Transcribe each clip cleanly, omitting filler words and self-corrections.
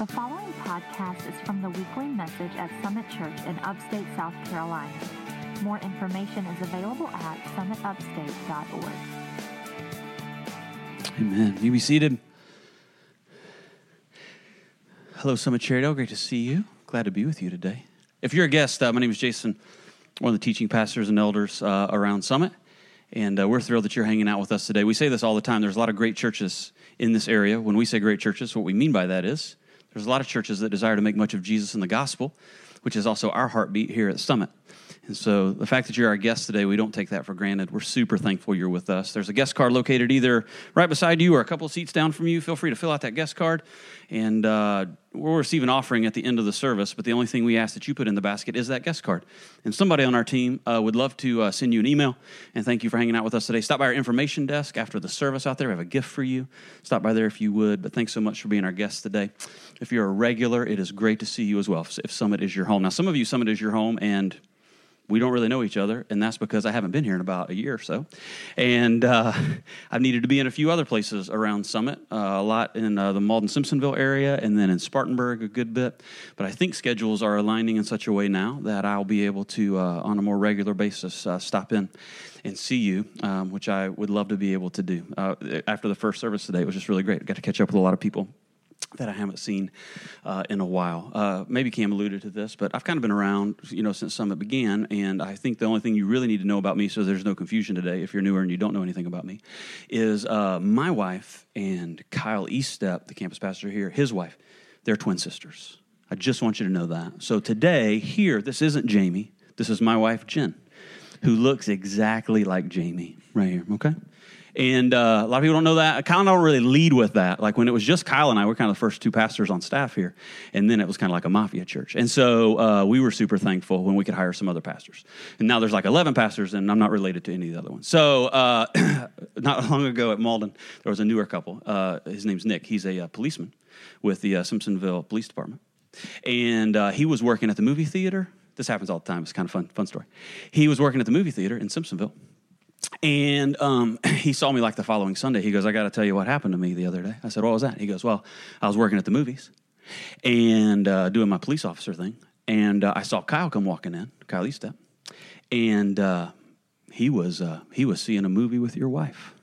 The following podcast is from the weekly message at Summit Church in upstate South Carolina. More information is available at summitupstate.org. Amen. You be seated. Hello, Summit Cherrydale. Great to see you. Glad to be with you today. If you're a guest, my name is Jason, one of the teaching pastors and elders around Summit, and we're thrilled that you're hanging out with us today. We say this all the time. There's a lot of great churches in this area. When we say great churches, what we mean by that is there's a lot of churches that desire to make much of Jesus and the gospel, which is also our heartbeat here at Summit. And so the fact that you're our guest today, we don't take that for granted. We're super thankful you're with us. There's a guest card located either right beside you or a couple of seats down from you. Feel free to fill out that guest card. And we'll receive an offering at the end of the service, but the only thing we ask that you put in the basket is that guest card. And somebody on our team would love to send you an email, and thank you for hanging out with us today. Stop by our information desk after the service out there. We have a gift for you. Stop by there if you would, but thanks so much for being our guest today. If you're a regular, it is great to see you as well, if Summit is your home. Now, some of you, Summit is your home, and we don't really know each other, and that's because I haven't been here in about a year or so. And I've needed to be in a few other places around Summit, a lot in the Malden-Simpsonville area, and then in Spartanburg a good bit. But I think schedules are aligning in such a way now that I'll be able to, on a more regular basis, stop in and see you, which I would love to be able to do. After the first service today, it was just really great. I got to catch up with a lot of people that I haven't seen in a while. Maybe Cam alluded to this, but I've kind of been around, since Summit began, and I think the only thing you really need to know about me, so there's no confusion today if you're newer and you don't know anything about me, is my wife and Kyle Eastep, the campus pastor here, his wife, they're twin sisters. I just want you to know that. So today, here, this isn't Jamie. This is my wife, Jen, who looks exactly like Jamie right here, okay? And a lot of people don't know that. Kyle and I don't really lead with that. Like when it was just Kyle and I, we're kind of the first two pastors on staff here. And then it was kind of like a mafia church. And so we were super thankful when we could hire some other pastors. And now there's like 11 pastors, and I'm not related to any of the other ones. So not long ago at Malden, there was a newer couple. His name's Nick. He's a policeman with the Simpsonville Police Department. And he was working at the movie theater. This happens all the time. It's kind of fun story. He was working at the movie theater in Simpsonville. And he saw me like the following Sunday. He goes, I got to tell you what happened to me the other day. I said, what was that? He goes, well, I was working at the movies and doing my police officer thing. And I saw Kyle come walking in, Kyle Eastep. And he was seeing a movie with your wife.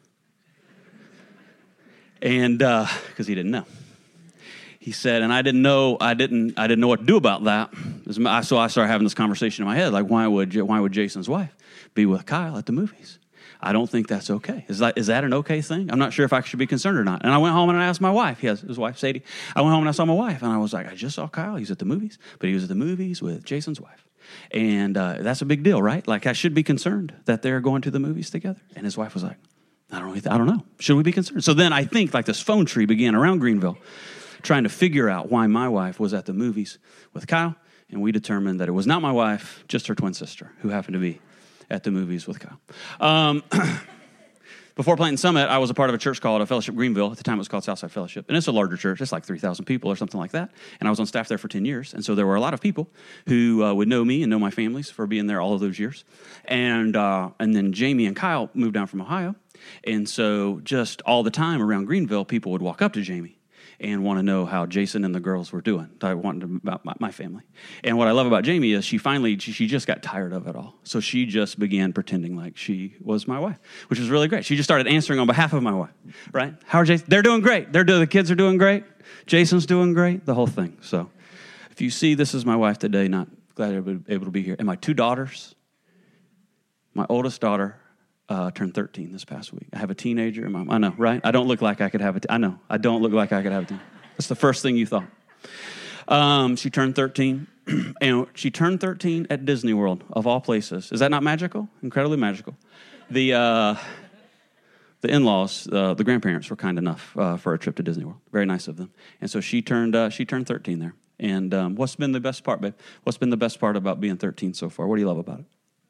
And because he didn't know. He said, and I didn't know what to do about that. So I started having this conversation in my head, like, why would Jason's wife be with Kyle at the movies? I don't think that's okay. Is that an okay thing? I'm not sure if I should be concerned or not. And I went home and I asked my wife. He has his wife, Sadie. I went home and I saw my wife, and I was like, I just saw Kyle. He's at the movies, but he was at the movies with Jason's wife. And that's a big deal, right? Like, I should be concerned that they're going to the movies together. And his wife was like, I don't know. Should we be concerned? So then I think like this phone tree began around Greenville, trying to figure out why my wife was at the movies with Kyle, and we determined that it was not my wife, just her twin sister, who happened to be at the movies with Kyle. Before planting Summit, I was a part of a church called Fellowship Greenville. At the time, it was called Southside Fellowship, and it's a larger church. It's like 3,000 people or something like that, and I was on staff there for 10 years, and so there were a lot of people who would know me and know my families for being there all of those years, and then Jamie and Kyle moved down from Ohio, and so just all the time around Greenville, people would walk up to Jamie and want to know how Jason and the girls were doing. I wanted to about my family. And what I love about Jamie is she just got tired of it all. So she just began pretending like she was my wife, which was really great. She just started answering on behalf of my wife, right? How are Jason? They're doing great. The kids are doing great. Jason's doing great, the whole thing. So if you see, this is my wife today, not glad to be able to be here. And my two daughters, my oldest daughter, turned 13 this past week. I have a teenager. I know, right? I don't look like I could have I know. I don't look like I could have a teen. That's the first thing you thought. She turned 13, and she turned 13 at Disney World, of all places. Is that not magical? Incredibly magical. The in-laws, the grandparents were kind enough for a trip to Disney World. Very nice of them. And so she turned 13 there. And what's been the best part, babe? What's been the best part about being 13 so far? What do you love about it?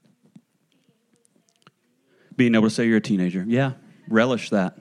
Being able to say you're a teenager. Yeah, relish that.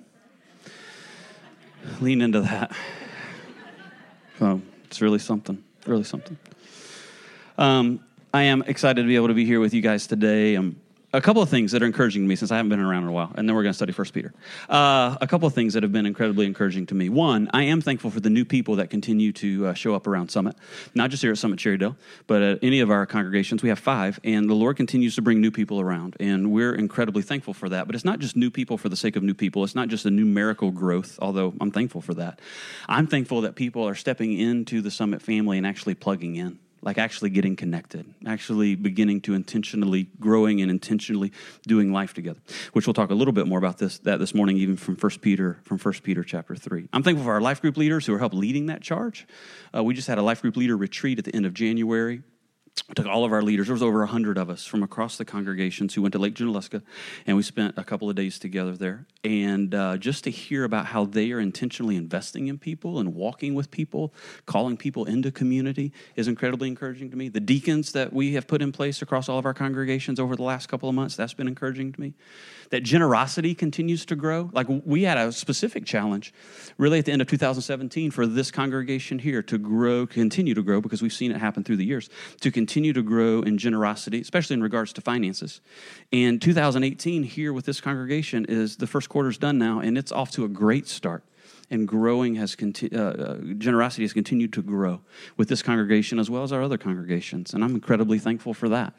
Lean into that. So it's really something, really something. I am excited to be able to be here with you guys today. a couple of things that are encouraging to me since I haven't been around in a while, and then we're going to study 1 Peter. A couple of things that have been incredibly encouraging to me. One, I am thankful for the new people that continue to show up around Summit, not just here at Summit Cherrydale, but at any of our congregations. We have 5, and the Lord continues to bring new people around, and we're incredibly thankful for that. But it's not just new people for the sake of new people. It's not just a numerical growth, although I'm thankful for that. I'm thankful that people are stepping into the Summit family and actually plugging in. Like actually getting connected, actually beginning to intentionally growing and intentionally doing life together, which we'll talk a little bit more about this morning, even from 1 Peter chapter 3. I'm thankful for our life group leaders who are helping leading that charge. We just had a life group leader retreat at the end of January. We took all of our leaders. There was over 100 of us from across the congregations who went to Lake Junaluska, and we spent a couple of days together there. And just to hear about how they are intentionally investing in people and walking with people, calling people into community is incredibly encouraging to me. The deacons that we have put in place across all of our congregations over the last couple of months, that's been encouraging to me. That generosity continues to grow. Like we had a specific challenge really at the end of 2017 for this congregation here to grow, continue to grow, because we've seen it happen through the years, to continue to grow in generosity, especially in regards to finances. And 2018 here with this congregation is the first quarter's done now, and it's off to a great start. And growing generosity has continued to grow with this congregation as well as our other congregations, and I'm incredibly thankful for that.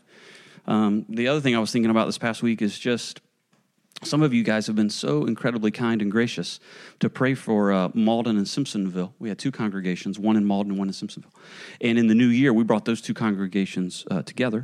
The other thing I was thinking about this past week is just some of you guys have been so incredibly kind and gracious to pray for Malden and Simpsonville. We had 2 congregations, one in Malden and one in Simpsonville. And in the new year, we brought those 2 congregations together.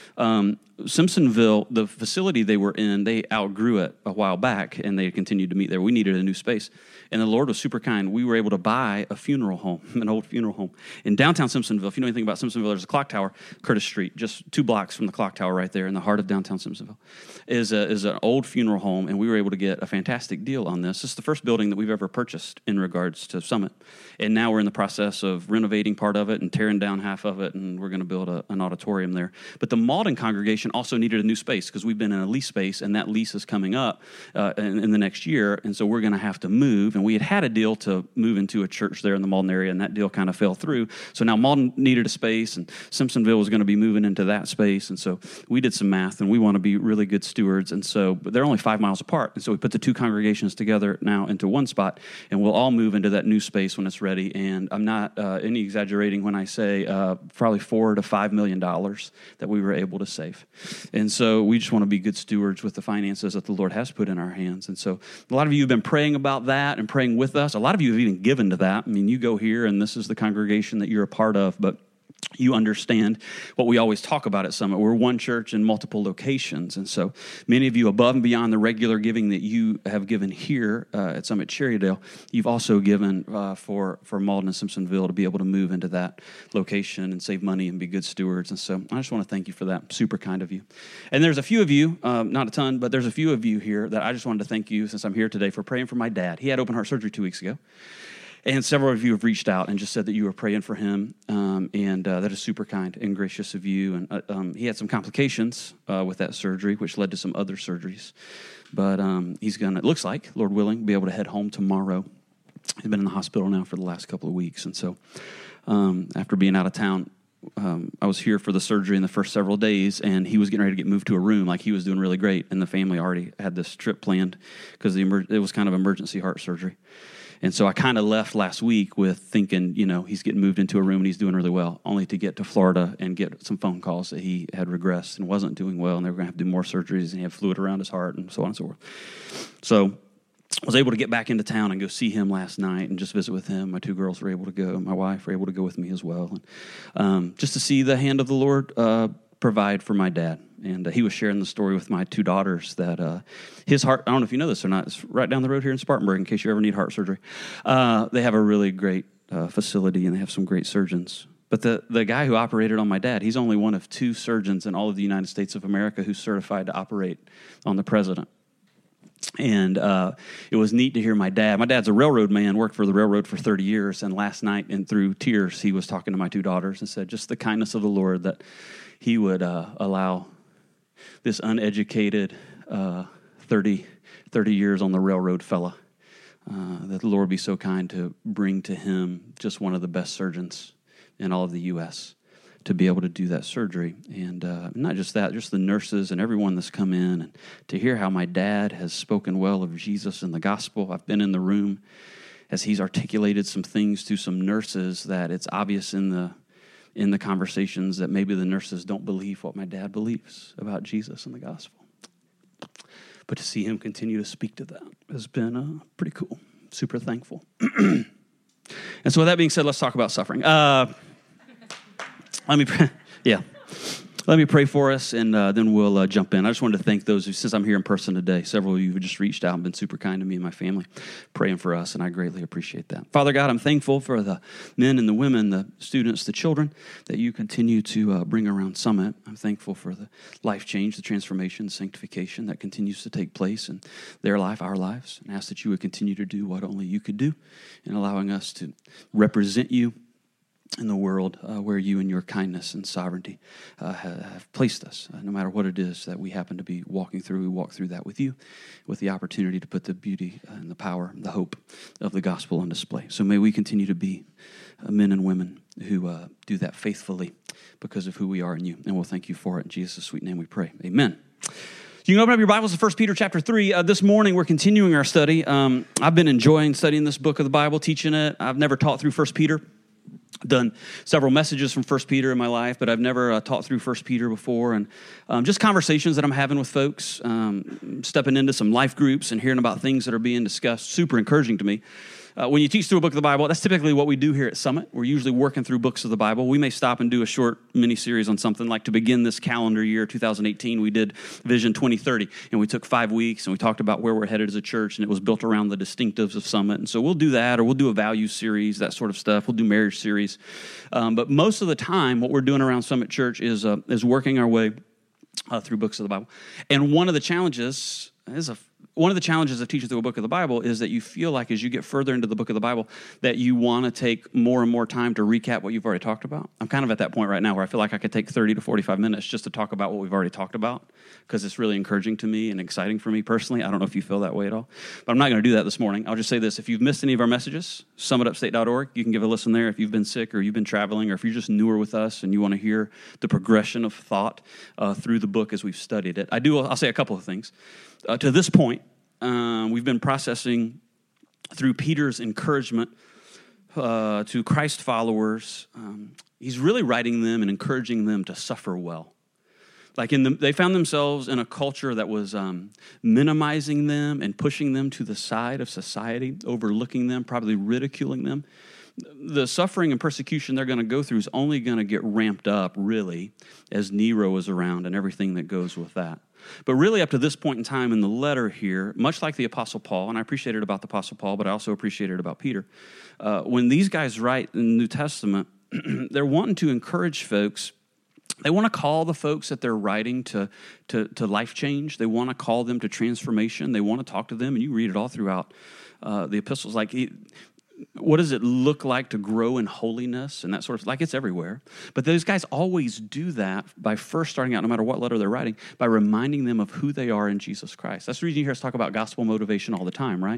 Simpsonville, the facility they were in, they outgrew it a while back, and they continued to meet there. We needed a new space. And the Lord was super kind. We were able to buy a funeral home, an old funeral home. In downtown Simpsonville, if you know anything about Simpsonville, there's a clock tower, Curtis Street, just 2 blocks from the clock tower right there in the heart of downtown Simpsonville, is an old funeral home, and we were able to get a fantastic deal on this. This is the first building that we've ever purchased in regards to Summit. And now we're in the process of renovating part of it and tearing down half of it, and we're going to build an auditorium there. But the Malden congregation also needed a new space because we've been in a lease space, and that lease is coming up in the next year, and so we're going to have to move. And we had a deal to move into a church there in the Malden area, and that deal kind of fell through. So now Malden needed a space, and Simpsonville was going to be moving into that space, and so we did some math, and we want to be really good stewards, and so but they're only 5 miles apart, and so we put the 2 congregations together now into one spot, and we'll all move into that new space when it's ready. And I'm not any exaggerating when I say probably $4 to $5 million that we were able to save. And so we just want to be good stewards with the finances that the Lord has put in our hands. And so a lot of you have been praying about that and praying with us. A lot of you have even given to that. I mean, you go here, and this is the congregation that you're a part of, but you understand what we always talk about at Summit. We're one church in multiple locations, and so many of you, above and beyond the regular giving that you have given here at Summit Cherrydale, you've also given for Malden and Simpsonville to be able to move into that location and save money and be good stewards. And so I just want to thank you for that. Super kind of you. And there's a few of you, not a ton, but there's a few of you here that I just wanted to thank you, since I'm here today, for praying for my dad. He had open heart surgery 2 weeks ago. And several of you have reached out and just said that you were praying for him, and that is super kind and gracious of you. And he had some complications with that surgery, which led to some other surgeries. But he's going to, it looks like, Lord willing, be able to head home tomorrow. He's been in the hospital now for the last couple of weeks. And so after being out of town, I was here for the surgery in the first several days, and he was getting ready to get moved to a room. Like, he was doing really great, and the family already had this trip planned because it was kind of emergency heart surgery. And so I kind of left last week with thinking, he's getting moved into a room and he's doing really well, only to get to Florida and get some phone calls that he had regressed and wasn't doing well, and they were going to have to do more surgeries, and he had fluid around his heart and so on and so forth. So I was able to get back into town and go see him last night and just visit with him. My 2 girls were able to go. My wife were able to go with me as well. And just to see the hand of the Lord provide for my dad. And he was sharing the story with my 2 daughters that his heart, I don't know if you know this or not, it's right down the road here in Spartanburg in case you ever need heart surgery. They have a really great facility, and they have some great surgeons. But the guy who operated on my dad, he's only one of 2 surgeons in all of the United States of America who's certified to operate on the president. And it was neat to hear my dad's a railroad man, worked for the railroad for 30 years, and last night, and through tears, he was talking to my 2 daughters and said just the kindness of the Lord that he would allow this uneducated 30 years on the railroad fella, that the Lord be so kind to bring to him just one of the best surgeons in all of the U.S. to be able to do that surgery. And not just that, just the nurses and everyone that's come in, and to hear how my dad has spoken well of Jesus and the gospel. I've been in the room as he's articulated some things to some nurses that it's obvious in the conversations that maybe the nurses don't believe what my dad believes about Jesus and the gospel. But to see him continue to speak to that has been pretty cool. Super thankful. And so with that being said, let's talk about suffering. Let me pray for us, and then we'll jump in. I just wanted to thank those who, since I'm here in person today, several of you who just reached out and been super kind to me and my family, praying for us, and I greatly appreciate that. Father God, I'm thankful for the men and the women, the students, the children that you continue to bring around Summit. I'm thankful for the life change, the transformation, sanctification that continues to take place in their life, our lives, and ask that you would continue to do what only you could do in allowing us to represent you in the world where you and your kindness and sovereignty have placed us. No matter what it is that we happen to be walking through, we walk through that with you, with the opportunity to put the beauty and the power and the hope of the gospel on display. So may we continue to be men and women who do that faithfully because of who we are in you. And we'll thank you for it. In Jesus' sweet name we pray. Amen. You can open up your Bibles to 1 Peter chapter 3. This morning we're continuing our study. I've been enjoying studying this book of the Bible, teaching it. I've never taught through 1 Peter. Done several messages from 1 Peter in my life, but I've never taught through 1 Peter before. And just conversations that I'm having with folks, stepping into some life groups and hearing about things that are being discussed, super encouraging to me. When you teach through a book of the Bible, that's typically what we do here at Summit. We're usually working through books of the Bible. We may stop and do a short mini-series on something. Like to begin this calendar year, 2018, we did Vision 2030, and we took 5 weeks, and we talked about where we're headed as a church, and it was built around the distinctives of Summit. And so we'll do that, or we'll do a value series, that sort of stuff. We'll do marriage series. But most of the time, what we're doing around Summit Church is working our way through books of the Bible. And one of the challenges of teaching through a book of the Bible is that you feel like as you get further into the book of the Bible that you want to take more and more time to recap what you've already talked about. I'm kind of at that point right now where I feel like I could take 30 to 45 minutes just to talk about what we've already talked about because it's really encouraging to me and exciting for me personally. I don't know if you feel that way at all, but I'm not going to do that this morning. I'll just say this. If you've missed any of our messages, summitupstate.org, you can give a listen there if you've been sick or you've been traveling or if you're just newer with us and you want to hear the progression of thought through the book as we've studied it. I'll say a couple of things. To this point, we've been processing through Peter's encouragement to Christ followers. He's really writing them and encouraging them to suffer well. Like they found themselves in a culture that was minimizing them and pushing them to the side of society, overlooking them, probably ridiculing them. The suffering and persecution they're going to go through is only going to get ramped up, really, as Nero is around and everything that goes with that. But really up to this point in time in the letter here, much like the Apostle Paul, and I appreciate it about the Apostle Paul, but I also appreciate it about Peter, when these guys write in the New Testament, they're wanting to encourage folks. They want to call the folks that they're writing to life change. They want to call them to transformation. They want to talk to them, and you read it all throughout the epistles. What does it look like to grow in holiness and that sort of, like it's everywhere. But those guys always do that by first starting out, no matter what letter they're writing, by reminding them of who they are in Jesus Christ. That's the reason you hear us talk about gospel motivation all the time, right?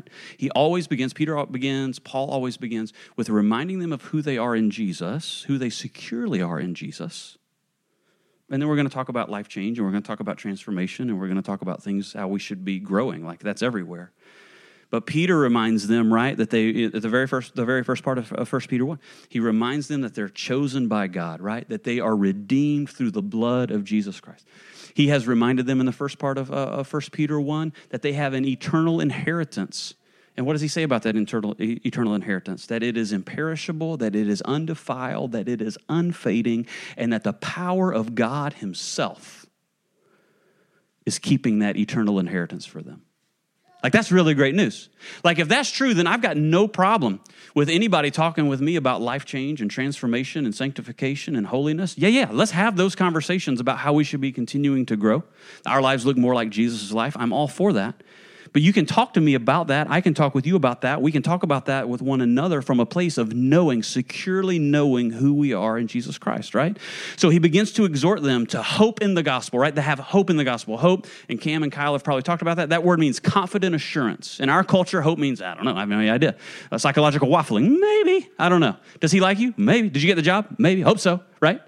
Paul always begins with reminding them of who they are in Jesus, who they securely are in Jesus. And then we're going to talk about life change, and we're going to talk about transformation, and we're going to talk about things, how we should be growing. Like that's everywhere. But Peter reminds them, right, that the very first part of 1 Peter 1, he reminds them that they're chosen by God, right, that they are redeemed through the blood of Jesus Christ. He has reminded them in the first part of 1 Peter 1 that they have an eternal inheritance. And what does he say about that eternal inheritance? That it is imperishable, that it is undefiled, that it is unfading, and that the power of God himself is keeping that eternal inheritance for them. Like, that's really great news. Like, if that's true, then I've got no problem with anybody talking with me about life change and transformation and sanctification and holiness. Yeah, let's have those conversations about how we should be continuing to grow. Our lives look more like Jesus' life. I'm all for that. But you can talk to me about that. I can talk with you about that. We can talk about that with one another from a place of securely knowing who we are in Jesus Christ, right? So he begins to exhort them to hope in the gospel, right? To have hope in the gospel. Hope, and Cam and Kyle have probably talked about that. That word means confident assurance. In our culture, hope means, I don't know, I have no idea. Psychological waffling, maybe. I don't know. Does he like you? Maybe. Did you get the job? Maybe. Hope so, right?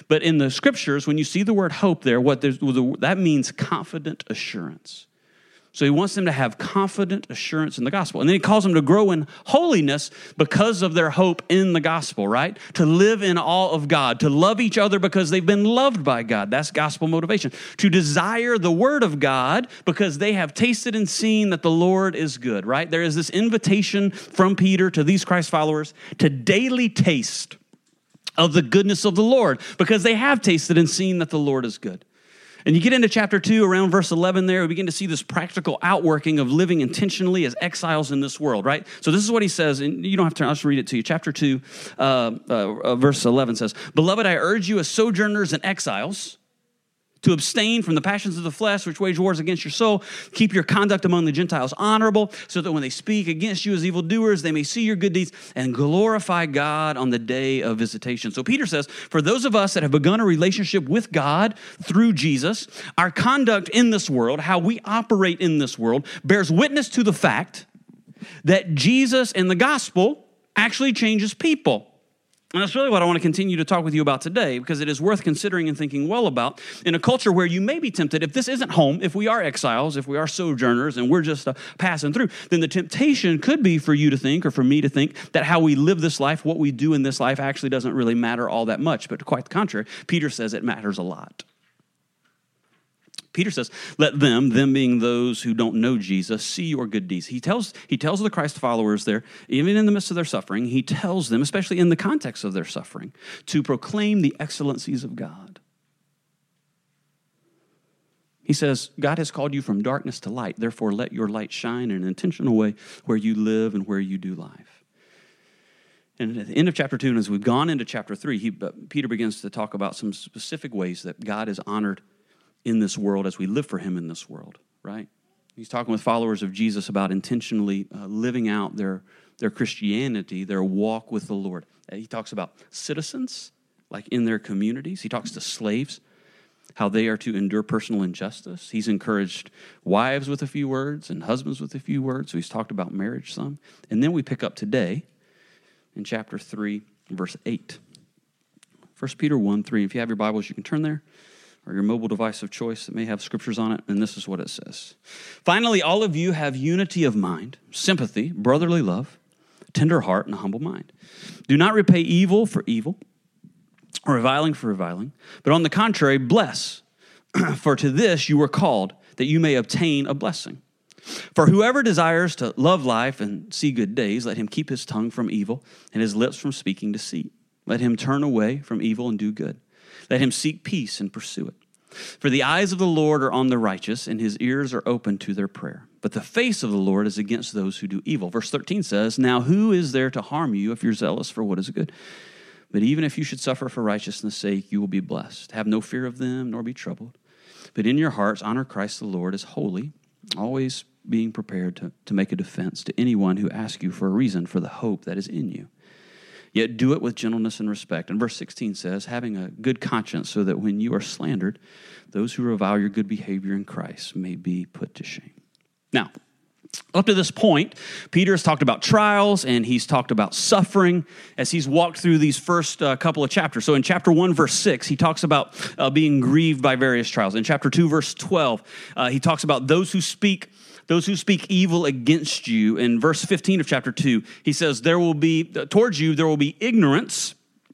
But in the scriptures, when you see the word hope there, that means confident assurance. So he wants them to have confident assurance in the gospel. And then he calls them to grow in holiness because of their hope in the gospel, right? To live in awe of God, to love each other because they've been loved by God. That's gospel motivation. To desire the word of God because they have tasted and seen that the Lord is good, right? There is this invitation from Peter to these Christ followers to daily taste of the goodness of the Lord because they have tasted and seen that the Lord is good. And you get into chapter 2, around verse 11 there, we begin to see this practical outworking of living intentionally as exiles in this world, right? So this is what he says, and you don't have to, I'll just read it to you. Chapter 2, verse 11 says, "Beloved, I urge you as sojourners and exiles to abstain from the passions of the flesh, which wage wars against your soul. Keep your conduct among the Gentiles honorable, so that when they speak against you as evildoers, they may see your good deeds and glorify God on the day of visitation." So Peter says, for those of us that have begun a relationship with God through Jesus, our conduct in this world, how we operate in this world, bears witness to the fact that Jesus and the gospel actually changes people. And that's really what I want to continue to talk with you about today, because it is worth considering and thinking well about in a culture where you may be tempted, if this isn't home, if we are exiles, if we are sojourners, and we're just passing through, then the temptation could be for you to think, or for me to think, that how we live this life, what we do in this life actually doesn't really matter all that much. But quite the contrary, Peter says it matters a lot. Peter says, let them being those who don't know Jesus, see your good deeds. He tells the Christ followers there, even in the midst of their suffering, he tells them, especially in the context of their suffering, to proclaim the excellencies of God. He says, God has called you from darkness to light. Therefore, let your light shine in an intentional way where you live and where you do life. And at the end of chapter 2, and as we've gone into chapter 3, Peter begins to talk about some specific ways that God is honored in this world as we live for him in this world, right? He's talking with followers of Jesus about intentionally living out their Christianity, their walk with the Lord. He talks about citizens, like in their communities. He talks to slaves, how they are to endure personal injustice. He's encouraged wives with a few words and husbands with a few words. So he's talked about marriage some. And then we pick up today in chapter 3, verse 8. 1 Peter 1:3. If you have your Bibles, you can turn there, or your mobile device of choice that may have scriptures on it, and this is what it says. Finally, all of you have unity of mind, sympathy, brotherly love, tender heart, and a humble mind. Do not repay evil for evil, or reviling for reviling, but on the contrary, bless, for to this you were called, that you may obtain a blessing. For whoever desires to love life and see good days, let him keep his tongue from evil and his lips from speaking deceit. Let him turn away from evil and do good. Let him seek peace and pursue it. For the eyes of the Lord are on the righteous, and his ears are open to their prayer. But the face of the Lord is against those who do evil. Verse 13 says, now who is there to harm you if you're zealous for what is good? But even if you should suffer for righteousness' sake, you will be blessed. Have no fear of them, nor be troubled. But in your hearts honor Christ the Lord as holy, always being prepared to make a defense to anyone who asks you for a reason for the hope that is in you. Yet do it with gentleness and respect. And verse 16 says, having a good conscience, so that when you are slandered, those who revile your good behavior in Christ may be put to shame. Now, up to this point, Peter has talked about trials and he's talked about suffering as he's walked through these first couple of chapters. So in chapter 1, verse 6, he talks about being grieved by various trials. In chapter 2, verse 12, he talks about those who speak evil against you. In verse 15 of chapter 2, he says, towards you there will be ignorance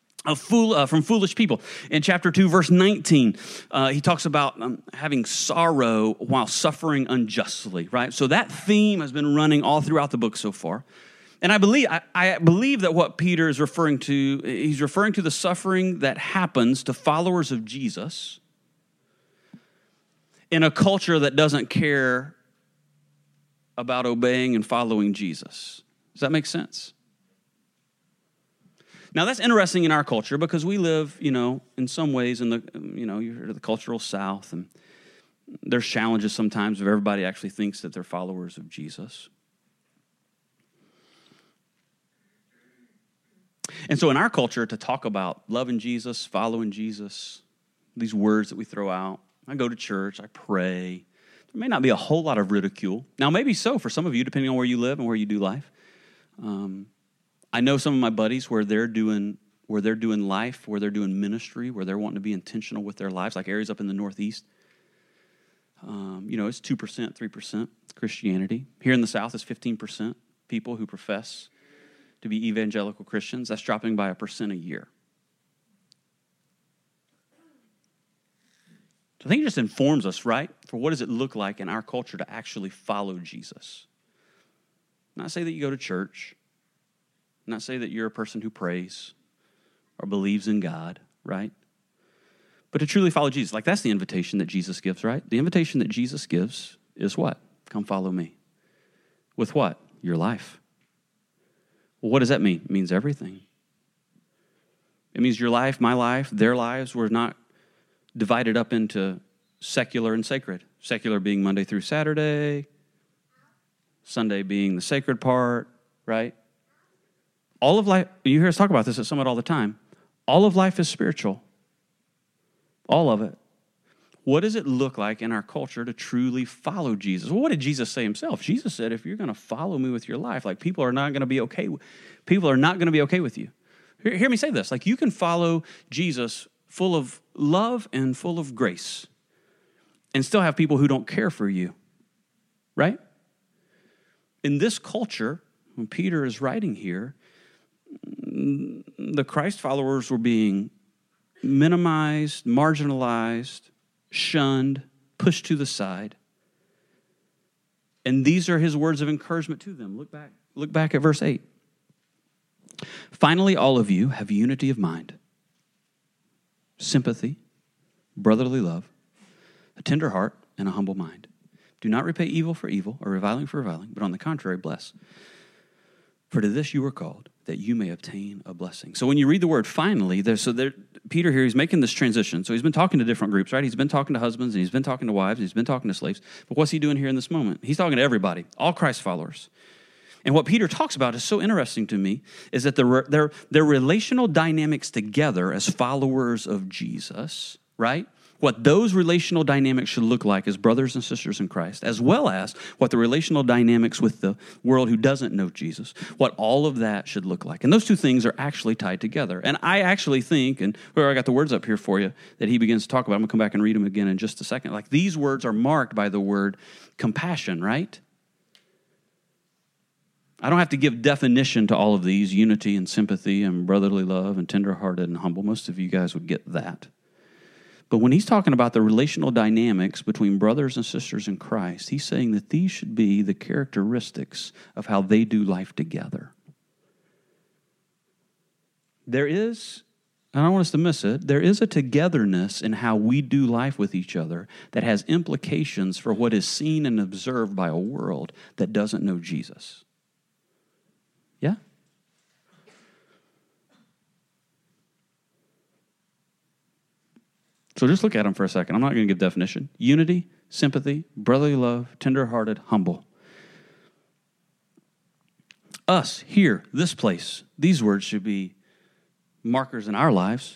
from foolish people. In chapter 2, verse 19, he talks about having sorrow while suffering unjustly, right? So that theme has been running all throughout the book so far. And I believe that what Peter is referring to, he's referring to the suffering that happens to followers of Jesus in a culture that doesn't care about obeying and following Jesus. Does that make sense? Now, that's interesting in our culture because we live, in some ways in you're the cultural South, and there's challenges sometimes if everybody actually thinks that they're followers of Jesus. And so in our culture, to talk about loving Jesus, following Jesus, these words that we throw out, I go to church, I pray. There may not be a whole lot of ridicule. Now, maybe so for some of you, depending on where you live and where you do life. I know some of my buddies where they're doing where they're doing life, where they're doing ministry, where they're wanting to be intentional with their lives, like areas up in the Northeast. It's 2%, 3% Christianity. Here in the South, it's 15% people who profess to be evangelical Christians. That's dropping by 1% a year. So I think it just informs us, right, for what does it look like in our culture to actually follow Jesus. Not say that you go to church, not say that you're a person who prays or believes in God, right? But to truly follow Jesus, like that's the invitation that Jesus gives, right? The invitation that Jesus gives is what? Come follow me. With what? Your life. Well, what does that mean? It means everything. It means your life, my life, their lives were not divided up into secular and sacred. Secular being Monday through Saturday, Sunday being the sacred part, right? All of life, you hear us talk about this at Summit all the time. All of life is spiritual. All of it. What does it look like in our culture to truly follow Jesus? Well, what did Jesus say himself? Jesus said, if you're going to follow me with your life, like people are not going to be okay. People are not going to be okay with you. Hear me say this. Like you can follow Jesus full of love and full of grace and still have people who don't care for you, right? In this culture, when Peter is writing here, the Christ followers were being minimized, marginalized, shunned, pushed to the side. And these are his words of encouragement to them. Look back at verse 8. Finally, all of you have unity of mind, sympathy, brotherly love, a tender heart, and a humble mind. Do not repay evil for evil or reviling for reviling, but on the contrary, bless. For to this you were called, that you may obtain a blessing. So when you read the word finally, Peter here, he's making this transition. So he's been talking to different groups, right? He's been talking to husbands, and he's been talking to wives, and he's been talking to slaves. But what's he doing here in this moment? He's talking to everybody, all Christ followers. And what Peter talks about is so interesting to me, is that their relational dynamics together as followers of Jesus, right? What those relational dynamics should look like as brothers and sisters in Christ, as well as what the relational dynamics with the world who doesn't know Jesus, what all of that should look like. And those two things are actually tied together. And I actually think, and where I got the words up here for you, that he begins to talk about, I'm going to come back and read them again in just a second. Like these words are marked by the word compassion, right? I don't have to give definition to all of these, unity and sympathy and brotherly love and tenderhearted and humble. Most of you guys would get that. But when he's talking about the relational dynamics between brothers and sisters in Christ, he's saying that these should be the characteristics of how they do life together. There is, and I don't want us to miss it, there is a togetherness in how we do life with each other that has implications for what is seen and observed by a world that doesn't know Jesus. Yeah? So just look at them for a second. I'm not going to give definition. Unity, sympathy, brotherly love, tenderhearted, humble. Us, here, this place, these words should be markers in our lives.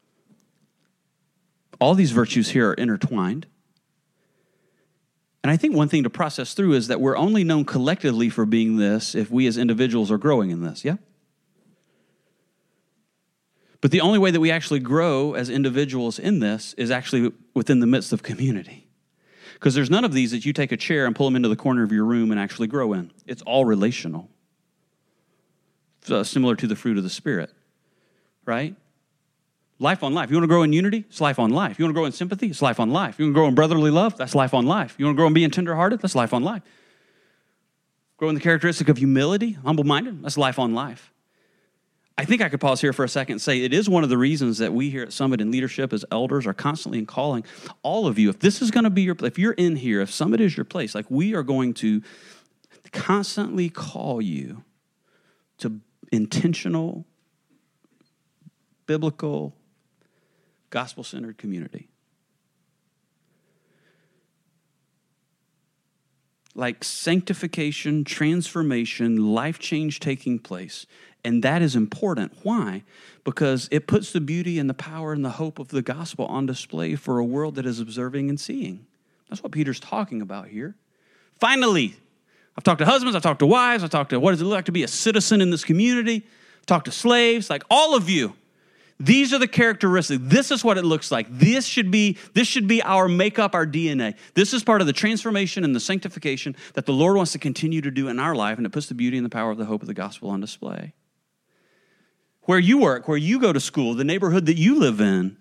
All these virtues here are intertwined. And I think one thing to process through is that we're only known collectively for being this if we as individuals are growing in this, yeah? But the only way that we actually grow as individuals in this is actually within the midst of community. Because there's none of these that you take a chair and pull them into the corner of your room and actually grow in. It's all relational. Similar to the fruit of the Spirit, right? Life on life. You want to grow in unity? It's life on life. You want to grow in sympathy? It's life on life. You want to grow in brotherly love? That's life on life. You want to grow in being tenderhearted? That's life on life. Grow in the characteristic of humility, humble-minded? That's life on life. I think I could pause here for a second and say it is one of the reasons that we here at Summit in leadership as elders are constantly calling all of you, if this is going to be your place, if you're in here, if Summit is your place, like we are going to constantly call you to intentional, biblical, gospel-centered community. Like sanctification, transformation, life change taking place. And that is important. Why? Because it puts the beauty and the power and the hope of the gospel on display for a world that is observing and seeing. That's what Peter's talking about here. Finally, I've talked to husbands, I've talked to wives, I've talked to what does it look like to be a citizen in this community, I've talked to slaves, like all of you. These are the characteristics. This is what it looks like. This should be our makeup, our DNA. This is part of the transformation and the sanctification that the Lord wants to continue to do in our life, and it puts the beauty and the power of the hope of the gospel on display. Where you work, where you go to school, the neighborhood that you live in.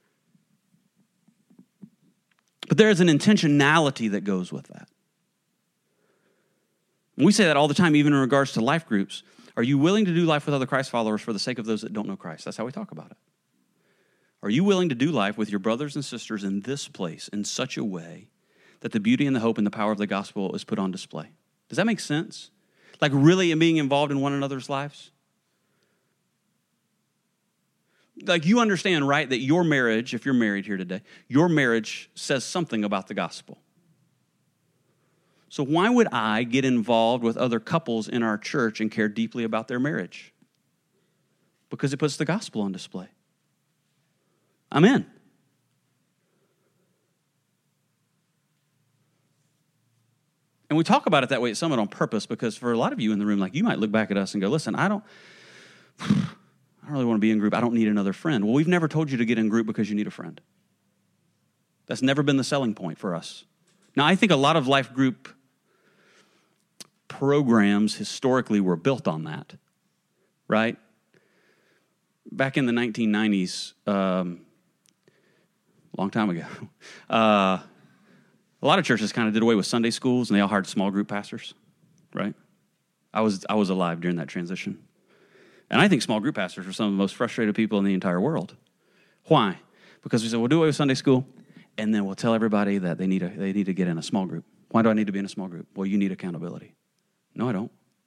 But there is an intentionality that goes with that. And we say that all the time, even in regards to life groups. Are you willing to do life with other Christ followers for the sake of those that don't know Christ? That's how we talk about it. Are you willing to do life with your brothers and sisters in this place in such a way that the beauty and the hope and the power of the gospel is put on display? Does that make sense? Like really being involved in one another's lives? Like you understand, right, that your marriage, if you're married here today, your marriage says something about the gospel. So why would I get involved with other couples in our church and care deeply about their marriage? Because it puts the gospel on display. I'm in. And we talk about it that way at Summit on purpose because for a lot of you in the room, like you might look back at us and go, listen, I don't really want to be in group. I don't need another friend. Well, we've never told you to get in group because you need a friend. That's never been the selling point for us. Now, I think a lot of life group programs historically were built on that, right? Back in the 1990s, long time ago, a lot of churches kind of did away with Sunday schools and they all hired small group pastors, right? I was alive during that transition. And I think small group pastors are some of the most frustrated people in the entire world. Why? Because we said, we'll do away with Sunday school, and then we'll tell everybody that they need to get in a small group. Why do I need to be in a small group? Well, you need accountability. No, I don't.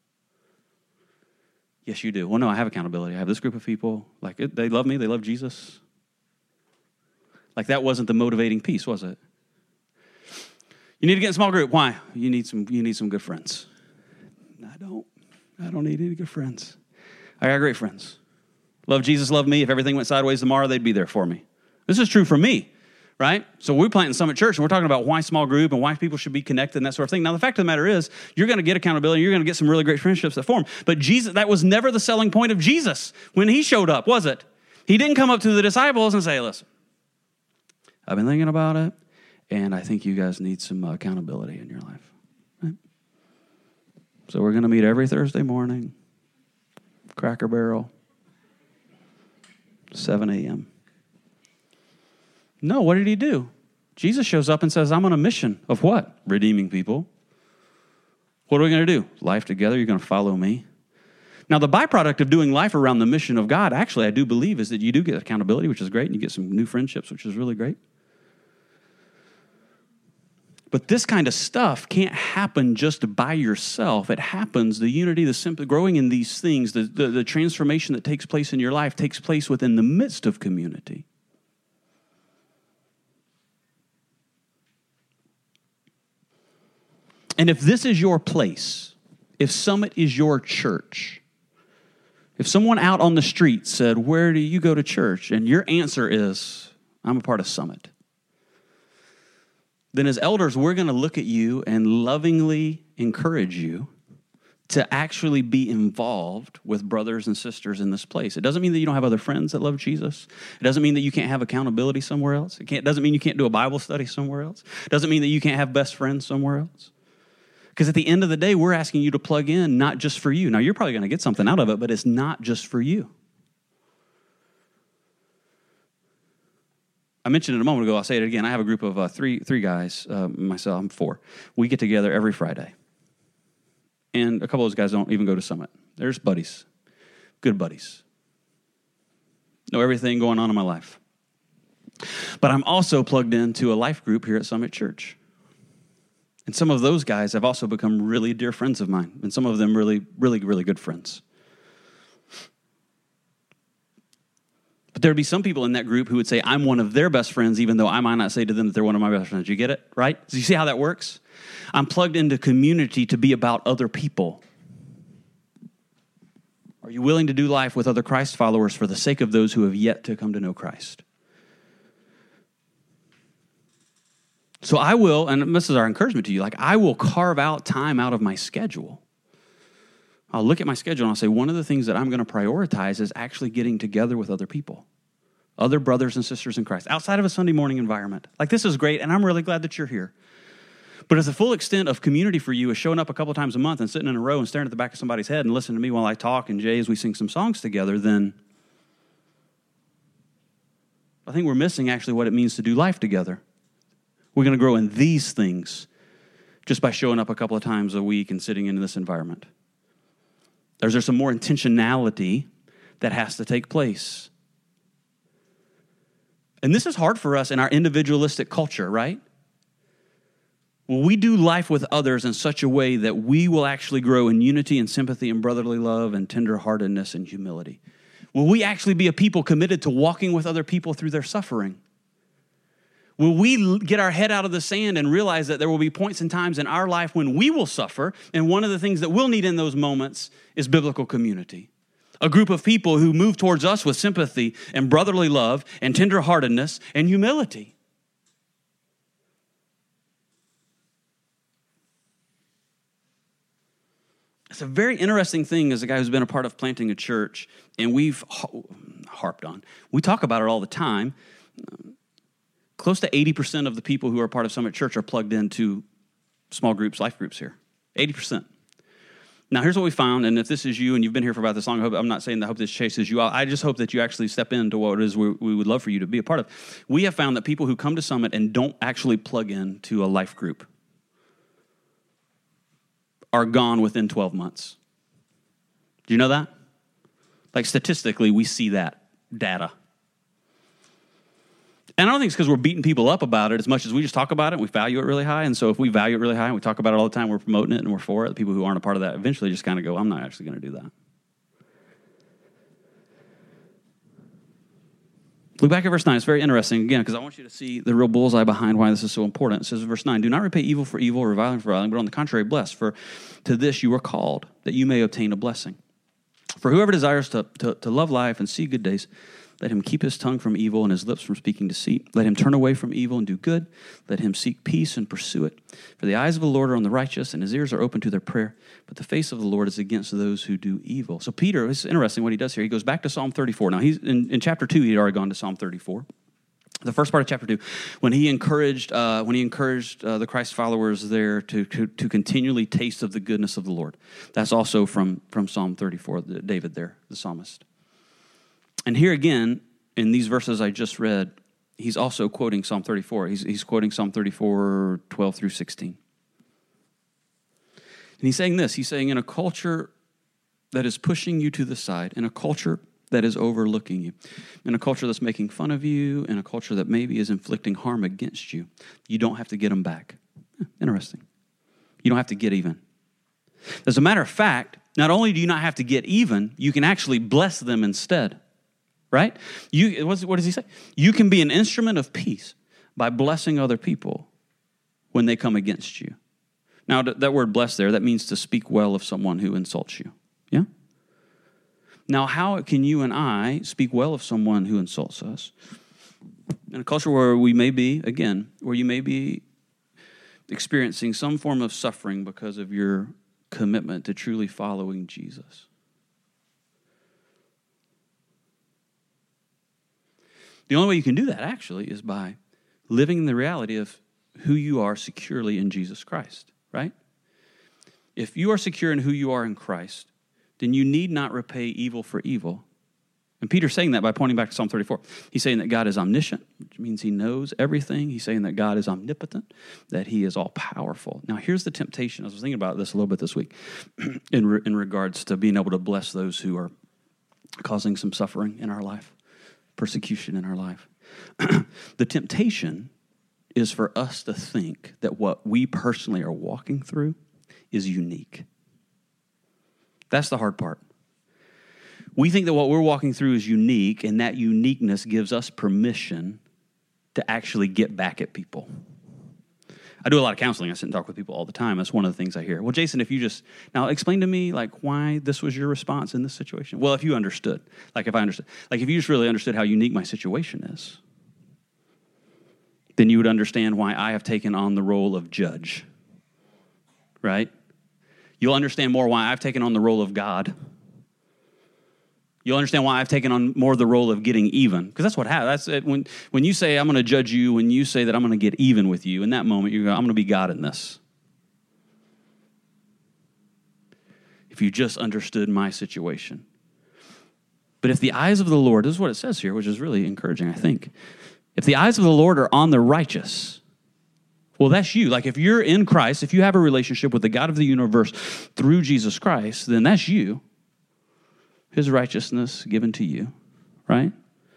Yes, you do. Well, no, I have accountability. I have this group of people. Like, they love me. They love Jesus. Like, that wasn't the motivating piece, was it? You need to get in a small group. Why? You need some good friends. I don't need any good friends. I got great friends. Love Jesus, love me. If everything went sideways tomorrow, they'd be there for me. This is true for me. Right? So we're planting Summit Church, and we're talking about why small group and why people should be connected and that sort of thing. Now, the fact of the matter is, you're going to get accountability. You're going to get some really great friendships that form. But Jesus, that was never the selling point of Jesus when he showed up, was it? He didn't come up to the disciples and say, listen, I've been thinking about it, and I think you guys need some accountability in your life. Right? So we're going to meet every Thursday morning, Cracker Barrel, 7 a.m. No, what did he do? Jesus shows up and says, I'm on a mission of what? Redeeming people. What are we going to do? Life together, you're going to follow me. Now, the byproduct of doing life around the mission of God, actually, I do believe, is that you do get accountability, which is great, and you get some new friendships, which is really great. But this kind of stuff can't happen just by yourself. It happens, the unity, the simple growing in these things, the transformation that takes place in your life takes place within the midst of community. And if this is your place, if Summit is your church, if someone out on the street said, where do you go to church? And your answer is, I'm a part of Summit. Then as elders, we're going to look at you and lovingly encourage you to actually be involved with brothers and sisters in this place. It doesn't mean that you don't have other friends that love Jesus. It doesn't mean that you can't have accountability somewhere else. It doesn't mean you can't do a Bible study somewhere else. It doesn't mean that you can't have best friends somewhere else. Because at the end of the day, we're asking you to plug in, not just for you. Now, you're probably going to get something out of it, but it's not just for you. I mentioned it a moment ago. I'll say it again. I have a group of three guys. Myself, I'm 4. We get together every Friday. And a couple of those guys don't even go to Summit. There's buddies, good buddies. Know everything going on in my life. But I'm also plugged into a life group here at Summit Church. And some of those guys have also become really dear friends of mine, and some of them really, really, really good friends. But there'd be some people in that group who would say, I'm one of their best friends, even though I might not say to them that they're one of my best friends. You get it, right? So you see how that works? I'm plugged into community to be about other people. Are you willing to do life with other Christ followers for the sake of those who have yet to come to know Christ? So I will, and this is our encouragement to you, like I will carve out time out of my schedule. I'll look at my schedule and I'll say, one of the things that I'm going to prioritize is actually getting together with other people. other brothers and sisters in Christ, outside of a Sunday morning environment. Like, this is great, and I'm really glad that you're here. But if the full extent of community for you is showing up a couple times a month and sitting in a row and staring at the back of somebody's head and listening to me while I talk and Jay as we sing some songs together, then I think we're missing actually what it means to do life together. We're going to grow in these things just by showing up a couple of times a week and sitting in this environment. There's some more intentionality that has to take place. And this is hard for us in our individualistic culture, right? Will we do life with others in such a way that we will actually grow in unity and sympathy and brotherly love and tenderheartedness and humility? Will we actually be a people committed to walking with other people through their suffering? Will we get our head out of the sand and realize that there will be points and times in our life when we will suffer, and one of the things that we'll need in those moments is biblical community? A group of people who move towards us with sympathy and brotherly love and tenderheartedness and humility. It's a very interesting thing as a guy who's been a part of planting a church, and we've harped on. We talk about it all the time. Close to 80% of the people who are part of Summit Church are plugged into small groups, life groups here. 80%. Now, here's what we found, and if this is you and you've been here for about this long, I'm not saying that I hope this chases you out. I just hope that you actually step into what it is we would love for you to be a part of. We have found that people who come to Summit and don't actually plug into a life group are gone within 12 months. Do you know that? Like, statistically, we see that data. And I don't think it's because we're beating people up about it as much as we just talk about it and we value it really high. And so if we value it really high and we talk about it all the time, we're promoting it and we're for it. The people who aren't a part of that eventually just kind of go, I'm not actually going to do that. Look back at verse 9. It's very interesting, again, because I want you to see the real bullseye behind why this is so important. It says in verse 9, do not repay evil for evil, reviling for reviling, but on the contrary, bless. For to this you were called, that you may obtain a blessing. For whoever desires to love life and see good days, let him keep his tongue from evil and his lips from speaking deceit. Let him turn away from evil and do good. Let him seek peace and pursue it. For the eyes of the Lord are on the righteous, and his ears are open to their prayer. But the face of the Lord is against those who do evil. So Peter, it's interesting what he does here. He goes back to Psalm 34. Now, he's in chapter 2, he'd already gone to Psalm 34. The first part of chapter 2, when he encouraged the Christ followers there to continually taste of the goodness of the Lord. That's also from Psalm 34, David there, the psalmist. And here again, in these verses I just read, he's also quoting Psalm 34. He's quoting Psalm 34, 12 through 16. And he's saying this. He's saying, in a culture that is pushing you to the side, in a culture that is overlooking you, in a culture that's making fun of you, in a culture that maybe is inflicting harm against you, you don't have to get them back. Interesting. You don't have to get even. As a matter of fact, not only do you not have to get even, you can actually bless them instead. Right? What does he say? You can be an instrument of peace by blessing other people when they come against you. Now, that word bless there, that means to speak well of someone who insults you. Yeah? Now, how can you and I speak well of someone who insults us? In a culture where we may be, again, where you may be experiencing some form of suffering because of your commitment to truly following Jesus. The only way you can do that, actually, is by living in the reality of who you are securely in Jesus Christ, right? If you are secure in who you are in Christ, then you need not repay evil for evil. And Peter's saying that by pointing back to Psalm 34. He's saying that God is omniscient, which means he knows everything. He's saying that God is omnipotent, that he is all-powerful. Now, here's the temptation. I was thinking about this a little bit this week in regards to being able to bless those who are causing some suffering in our life. Persecution in our life. The temptation is for us to think that what we personally are walking through is unique. That's the hard part. We think that what we're walking through is unique, and that uniqueness gives us permission to actually get back at people. I do a lot of counseling. I sit and talk with people all the time. That's one of the things I hear. Well, Jason, now explain to me, like, why this was your response in this situation. Well, if you understood, if you just really understood how unique my situation is, then you would understand why I have taken on the role of judge, right? You'll understand more why I've taken on the role of God. You'll understand why I've taken on more of the role of getting even. Because that's what happens. That's it. When you say, I'm going to judge you, when you say that I'm going to get even with you, in that moment, I'm going to be God in this. If you just understood my situation. But if the eyes of the Lord, this is what it says here, which is really encouraging, I think. If the eyes of the Lord are on the righteous, well, that's you. Like if you're in Christ, if you have a relationship with the God of the universe through Jesus Christ, then that's you. His righteousness given to you, right?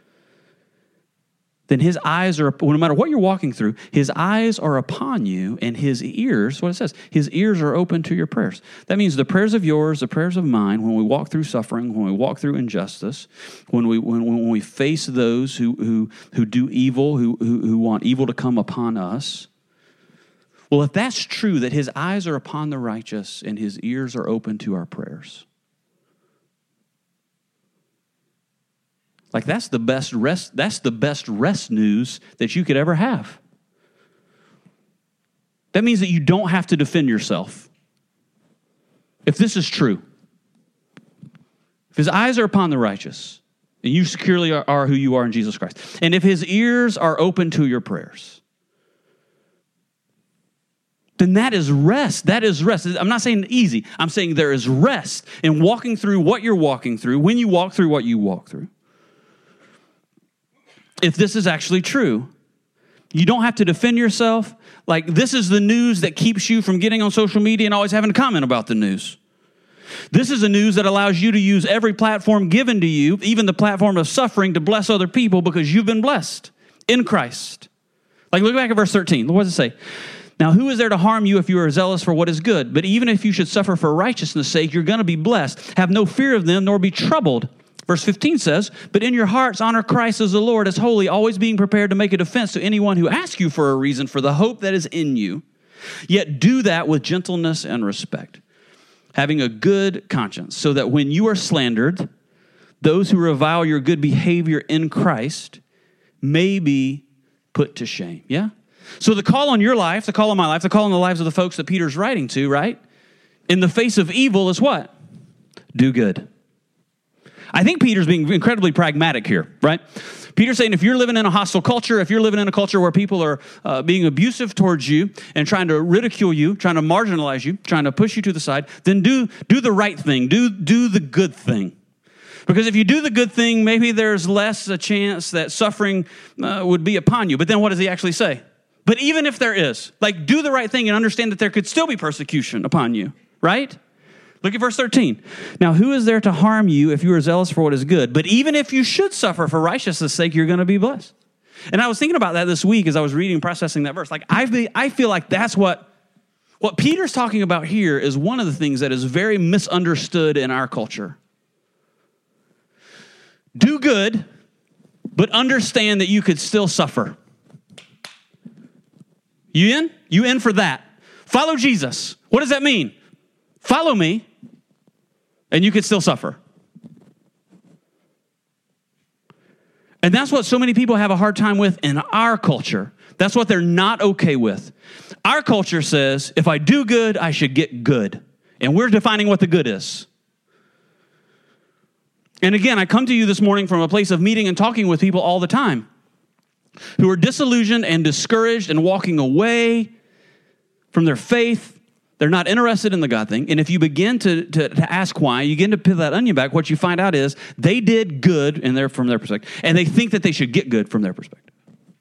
Then his eyes are, no matter what you're walking through, his eyes are upon you, and his ears, what it says, his ears are open to your prayers. That means the prayers of yours, the prayers of mine, when we walk through suffering, when we walk through injustice, when we face those who do evil, who want evil to come upon us. Well, if that's true, that his eyes are upon the righteous and his ears are open to our prayers, like that's the best rest news that you could ever have. That means that you don't have to defend yourself. If this is true, if his eyes are upon the righteous, and you securely are who you are in Jesus Christ, and if his ears are open to your prayers, then that is rest. That is rest. I'm not saying easy. I'm saying there is rest in walking through what you're walking through when you walk through what you walk through. If this is actually true, you don't have to defend yourself. Like this is the news that keeps you from getting on social media and always having to comment about the news. This is a news that allows you to use every platform given to you, even the platform of suffering, to bless other people because you've been blessed in Christ. Like look back at verse 13. What does it say? Now, who is there to harm you if you are zealous for what is good? But even if you should suffer for righteousness' sake, you're going to be blessed. Have no fear of them, nor be troubled. Verse 15 says, but in your hearts honor Christ as the Lord, as holy, always being prepared to make a defense to anyone who asks you for a reason for the hope that is in you. Yet do that with gentleness and respect, having a good conscience, so that when you are slandered, those who revile your good behavior in Christ may be put to shame. Yeah? So the call on your life, the call on my life, the call on the lives of the folks that Peter's writing to, right? In the face of evil is what? Do good. I think Peter's being incredibly pragmatic here, right? Peter's saying if you're living in a hostile culture, if you're living in a culture where people are being abusive towards you and trying to ridicule you, trying to marginalize you, trying to push you to the side, then do the right thing. Do the good thing. Because if you do the good thing, maybe there's less a chance that suffering would be upon you. But then what does he actually say? But even if there is, like do the right thing and understand that there could still be persecution upon you, right? Look at verse 13. Now, who is there to harm you if you are zealous for what is good? But even if you should suffer for righteousness' sake, you're going to be blessed. And I was thinking about that this week as I was reading and processing that verse. Like I feel like that's what Peter's talking about here is one of the things that is very misunderstood in our culture. Do good, but understand that you could still suffer. You in? You in for that? Follow Jesus. What does that mean? Follow me, and you could still suffer. And that's what so many people have a hard time with in our culture. That's what they're not okay with. Our culture says, if I do good, I should get good. And we're defining what the good is. And again, I come to you this morning from a place of meeting and talking with people all the time who are disillusioned and discouraged and walking away from their faith. They're not interested in the God thing. And if you begin to ask why, you begin to peel that onion back, what you find out is they did good from their perspective, and they think that they should get good from their perspective.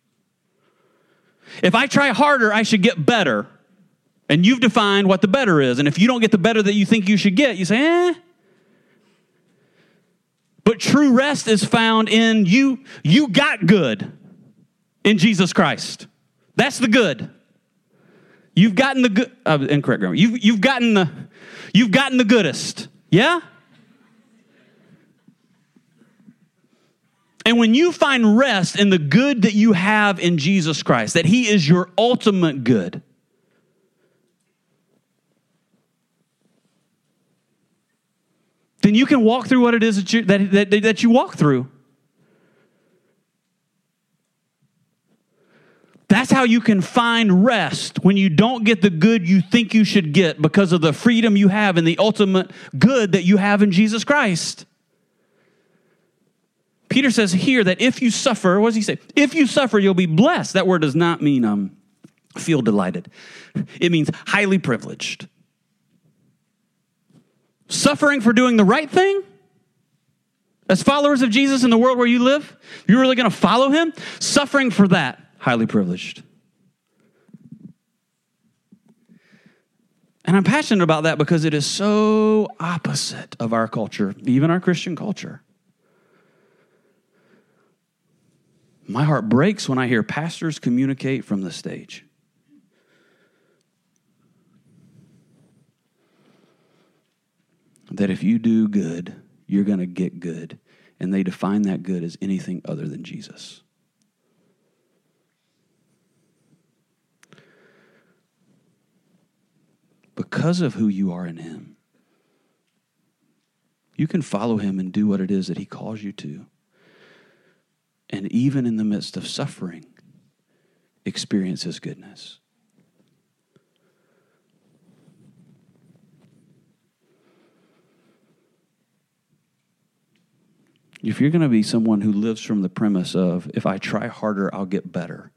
If I try harder, I should get better. And you've defined what the better is. And if you don't get the better that you think you should get, you say, eh. But true rest is found in you got good in Jesus Christ. That's the good. You've gotten the good. Incorrect grammar. You've gotten the goodest. Yeah. And when you find rest in the good that you have in Jesus Christ, that He is your ultimate good, then you can walk through what it is that you walk through. That's how you can find rest when you don't get the good you think you should get because of the freedom you have and the ultimate good that you have in Jesus Christ. Peter says here that if you suffer, what does he say? If you suffer, you'll be blessed. That word does not mean feel delighted. It means highly privileged. Suffering for doing the right thing? As followers of Jesus in the world where you live, you're really going to follow him? Suffering for that, highly privileged. And I'm passionate about that because it is so opposite of our culture, even our Christian culture. My heart breaks when I hear pastors communicate from the stage. That if you do good, you're going to get good. And they define that good as anything other than Jesus. Because of who you are in him, you can follow him and do what it is that he calls you to. And even in the midst of suffering, experience his goodness. If you're going to be someone who lives from the premise of, if I try harder, I'll get better,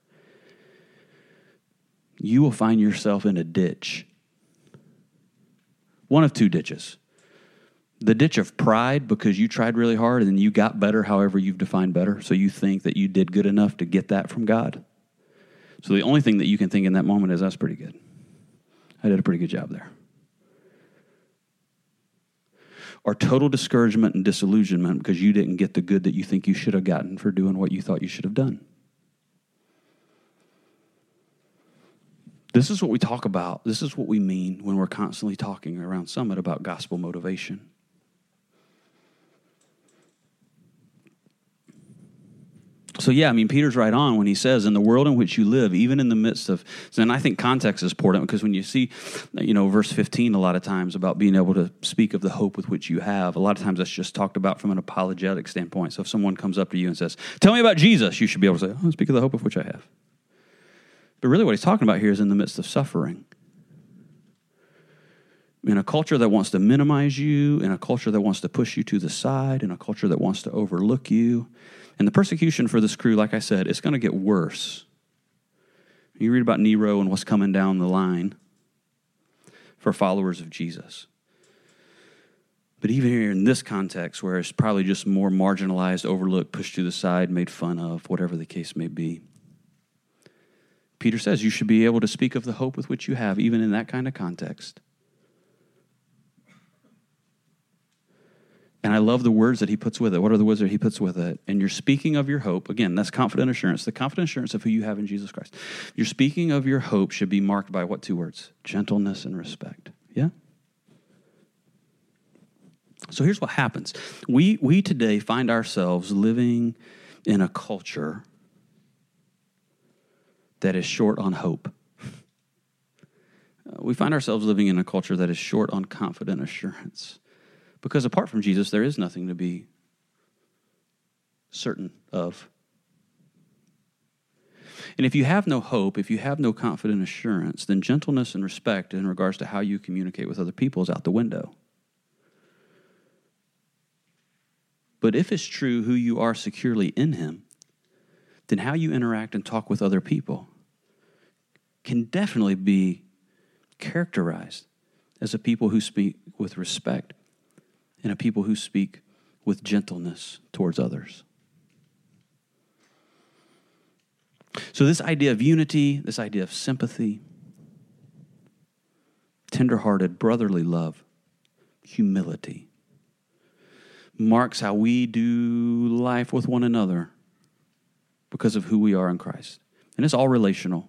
you will find yourself in a ditch. One of two ditches. The ditch of pride because you tried really hard and then you got better however you've defined better, so you think that you did good enough to get that from God. So the only thing that you can think in that moment is, that's pretty good. I did a pretty good job there. Or total discouragement and disillusionment because you didn't get the good that you think you should have gotten for doing what you thought you should have done. This is what we talk about. This is what we mean when we're constantly talking around Summit about gospel motivation. So yeah, I mean, Peter's right on when he says, in the world in which you live, even in the midst of, and I think context is important because when you see, verse 15 a lot of times about being able to speak of the hope with which you have, a lot of times that's just talked about from an apologetic standpoint. So if someone comes up to you and says, tell me about Jesus, you should be able to say, speak of the hope of which I have. But really what he's talking about here is in the midst of suffering. In a culture that wants to minimize you, in a culture that wants to push you to the side, in a culture that wants to overlook you. And the persecution for this crew, like I said, it's going to get worse. You read about Nero and what's coming down the line for followers of Jesus. But even here in this context, where it's probably just more marginalized, overlooked, pushed to the side, made fun of, whatever the case may be, Peter says you should be able to speak of the hope with which you have, even in that kind of context. And I love the words that he puts with it. What are the words that he puts with it? And you're speaking of your hope. Again, that's confident assurance. The confident assurance of who you have in Jesus Christ. You're speaking of your hope should be marked by what two words? Gentleness and respect. Yeah? So here's what happens. We today find ourselves living in a culture that is short on hope. We find ourselves living in a culture that is short on confident assurance. Because apart from Jesus, there is nothing to be certain of. And if you have no hope, if you have no confident assurance, then gentleness and respect in regards to how you communicate with other people is out the window. But if it's true who you are securely in him, then how you interact and talk with other people can definitely be characterized as a people who speak with respect and a people who speak with gentleness towards others. So this idea of unity, this idea of sympathy, tenderhearted brotherly love, humility, marks how we do life with one another because of who we are in Christ. And it's all relational.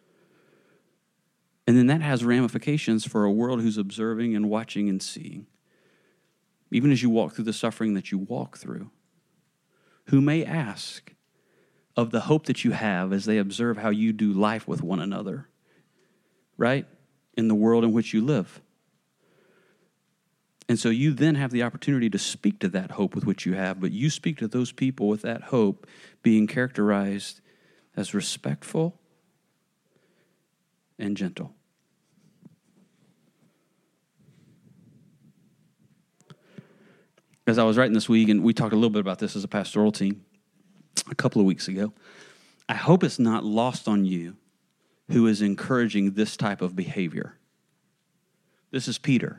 And then that has ramifications for a world who's observing and watching and seeing. Even as you walk through the suffering that you walk through, who may ask of the hope that you have as they observe how you do life with one another, right? In the world in which you live. And so you then have the opportunity to speak to that hope with which you have, but you speak to those people with that hope being characterized as respectful and gentle. as I was writing this week, and we talked a little bit about this as a pastoral team a couple of weeks ago, I hope it's not lost on you who is encouraging this type of behavior. This is Peter.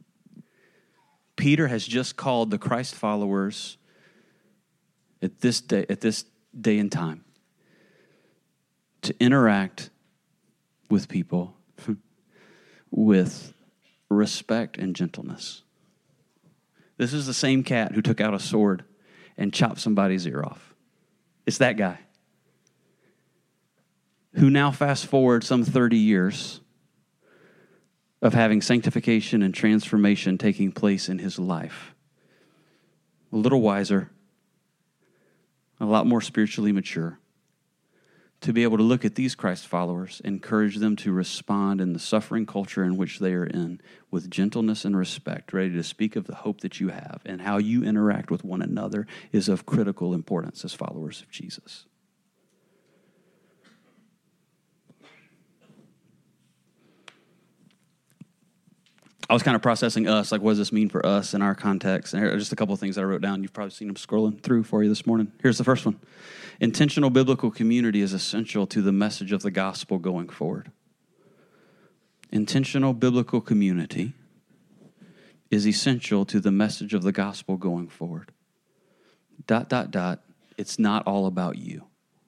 Peter has just called the Christ followers at this day and time to interact with people with respect and gentleness. This is the same cat who took out a sword and chopped somebody's ear off. It's that guy who now fast forward some 30 years of having sanctification and transformation taking place in his life. A little wiser, a lot more spiritually mature, to be able to look at these Christ followers, encourage them to respond in the suffering culture in which they are in with gentleness and respect, ready to speak of the hope that you have, and how you interact with one another is of critical importance as followers of Jesus. I was kind of processing us, like what does this mean for us in our context? And here are just a couple of things that I wrote down. You've probably seen them scrolling through for you this morning. Here's the first one. Intentional biblical community is essential to the message of the gospel going forward. Intentional biblical community is essential to the message of the gospel going forward. ... It's not all about you.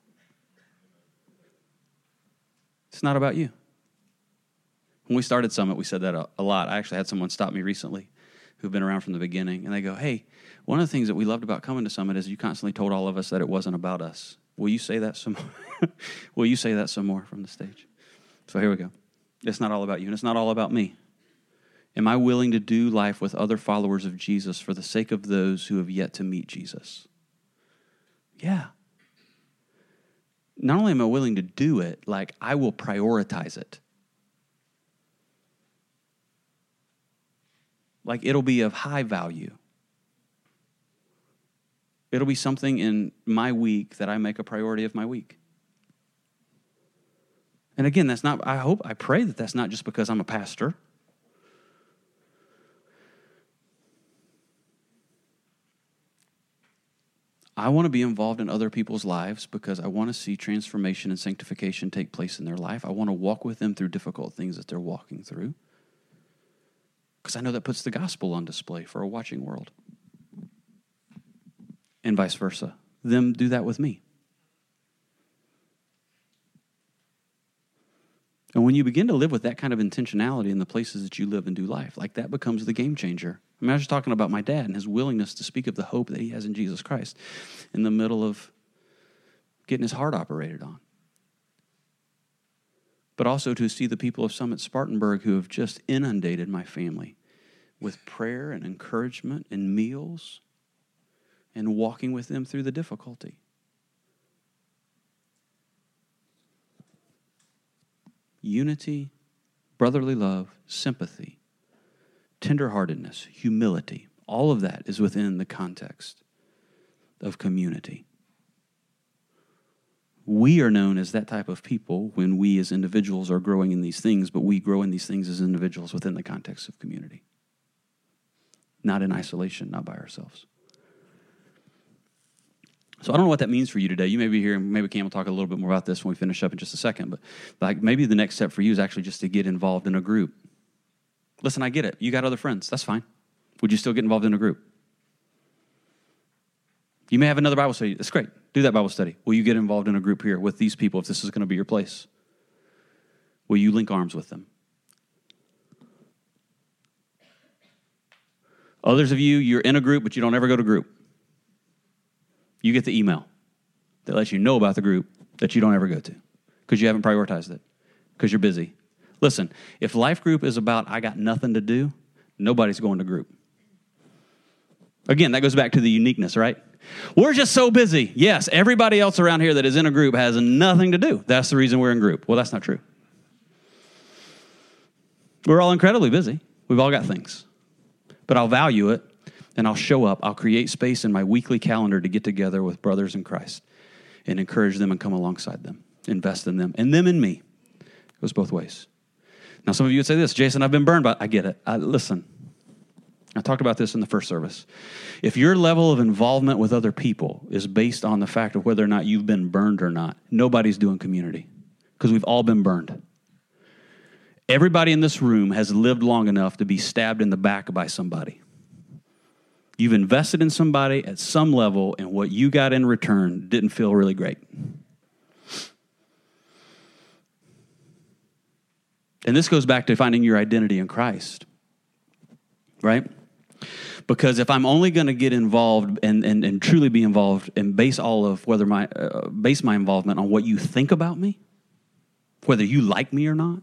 It's not about you. When we started Summit, we said that a lot. I actually had someone stop me recently who've been around from the beginning, and they go, hey, one of the things that we loved about coming to Summit is you constantly told all of us that it wasn't about us. Will you say that some more? Will you say that some more from the stage? So here we go. It's not all about you, and it's not all about me. Am I willing to do life with other followers of Jesus for the sake of those who have yet to meet Jesus? Yeah. Not only am I willing to do it, like I will prioritize it. Like it'll be of high value. It'll be something in my week that I make a priority of my week. And again, that's not, I pray that that's not just because I'm a pastor. I want to be involved in other people's lives because I want to see transformation and sanctification take place in their life. I want to walk with them through difficult things that they're walking through. Because I know that puts the gospel on display for a watching world. And vice versa. Them do that with me. And when you begin to live with that kind of intentionality in the places that you live and do life, like that becomes the game changer. I mean, I was just talking about my dad and his willingness to speak of the hope that he has in Jesus Christ in the middle of getting his heart operated on. But also to see the people of Summit Spartanburg who have just inundated my family with prayer and encouragement and meals and walking with them through the difficulty. Unity, brotherly love, sympathy, tenderheartedness, humility, all of that is within the context of community. We are known as that type of people when we as individuals are growing in these things, but we grow in these things as individuals within the context of community. Not in isolation, not by ourselves. So I don't know what that means for you today. You may be here, and maybe Cam will talk a little bit more about this when we finish up in just a second, but like maybe the next step for you is actually just to get involved in a group. Listen, I get it. You got other friends. That's fine. Would you still get involved in a group? You may have another Bible study. That's great. Do that Bible study. Will you get involved in a group here with these people if this is going to be your place? Will you link arms with them? Others of you, you're in a group, but you don't ever go to group. You get the email that lets you know about the group that you don't ever go to because you haven't prioritized it, because you're busy. Listen, if life group is about I got nothing to do, nobody's going to group. Again, that goes back to the uniqueness, right? We're just so busy. Yes, everybody else around here that is in a group has nothing to do. That's the reason we're in group. Well, that's not true. We're all incredibly busy. We've all got things. But I'll value it, and I'll show up. I'll create space in my weekly calendar to get together with brothers in Christ and encourage them and come alongside them, invest in them, and them in me. It goes both ways. Now, some of you would say this, Jason, I've been burned by it. I get it. Listen, I talked about this in the first service. If your level of involvement with other people is based on the fact of whether or not you've been burned or not, nobody's doing community, because we've all been burned. Everybody in this room has lived long enough to be stabbed in the back by somebody. You've invested in somebody at some level, and what you got in return didn't feel really great. And this goes back to finding your identity in Christ, right? Because if I'm only going to get involved and truly be involved and base all of base my involvement on what you think about me, whether you like me or not,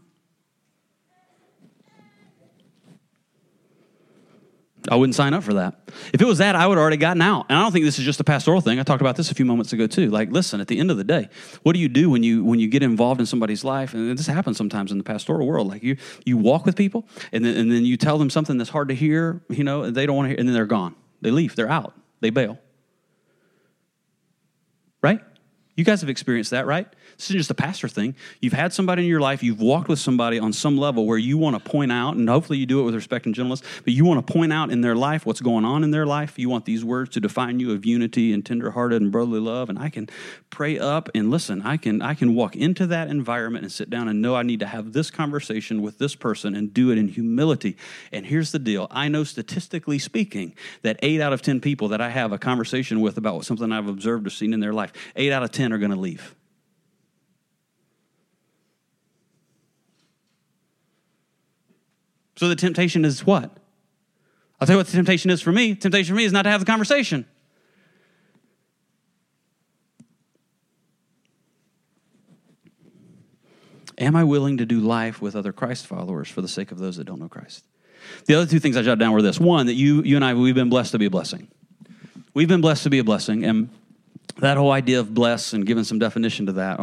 I wouldn't sign up for that. If it was that, I would have already gotten out. And I don't think this is just a pastoral thing. I talked about this a few moments ago too. Like, listen, at the end of the day, what do you do when you get involved in somebody's life? And this happens sometimes in the pastoral world. Like you walk with people, and then you tell them something that's hard to hear, and they don't want to hear, and then they're gone. They leave. They're out. They bail. Right? You guys have experienced that, right? This isn't just a pastor thing. You've had somebody in your life, you've walked with somebody on some level where you want to point out, and hopefully you do it with respect and gentleness, but you want to point out in their life what's going on in their life. You want these words to define you of unity and tenderhearted and brotherly love, and I can pray up and listen. I can walk into that environment and sit down and know I need to have this conversation with this person and do it in humility. And here's the deal. I know statistically speaking that 8 out of 10 people that I have a conversation with about something I've observed or seen in their life, 8 out of 10 are going to leave. So the temptation is what? I'll tell you what the temptation is for me. The temptation for me is not to have the conversation. Am I willing to do life with other Christ followers for the sake of those that don't know Christ? The other 2 things I jotted down were this. One, that you and I, we've been blessed to be a blessing. We've been blessed to be a blessing, and that whole idea of bless and giving some definition to that,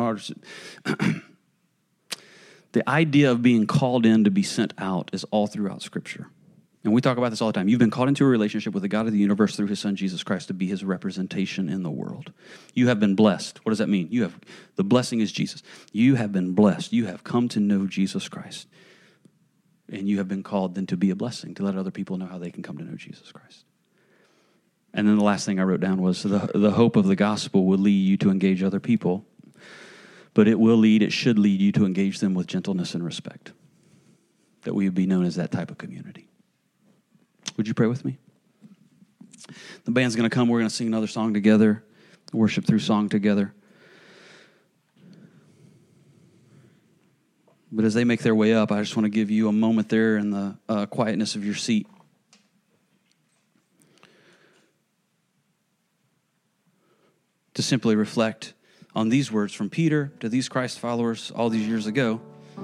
the idea of being called in to be sent out is all throughout Scripture. And we talk about this all the time. You've been called into a relationship with the God of the universe through his Son, Jesus Christ, to be his representation in the world. You have been blessed. What does that mean? The blessing is Jesus. You have been blessed. You have come to know Jesus Christ. And you have been called then to be a blessing, to let other people know how they can come to know Jesus Christ. And then the last thing I wrote down was the hope of the gospel will lead you to engage other people, but it should lead you to engage them with gentleness and respect, that we would be known as that type of community. Would you pray with me? The band's going to come. We're going to sing another song together, worship through song together. But as they make their way up, I just want to give you a moment there in the quietness of your seat. To simply reflect on these words from Peter to these Christ followers all these years ago.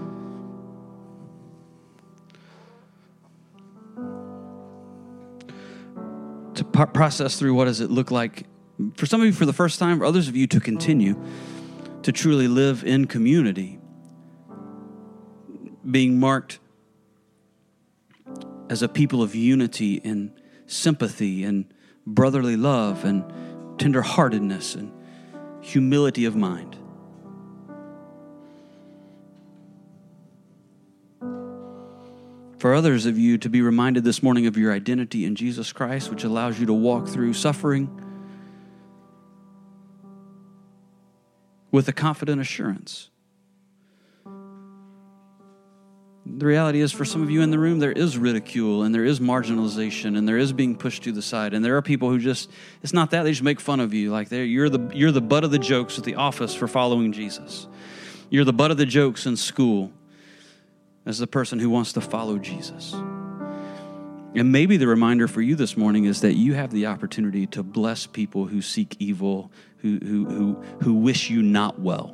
To process through what does it look like for some of you for the first time, for others of you to continue to truly live in community, being marked as a people of unity and sympathy and brotherly love and tenderheartedness and humility of mind. For others of you to be reminded this morning of your identity in Jesus Christ, which allows you to walk through suffering with a confident assurance. The reality is, for some of you in the room, there is ridicule and there is marginalization and there is being pushed to the side. And there are people who it's not that, they just make fun of you. Like you're the butt of the jokes at the office for following Jesus. You're the butt of the jokes in school as the person who wants to follow Jesus. And maybe the reminder for you this morning is that you have the opportunity to bless people who seek evil, who wish you not well.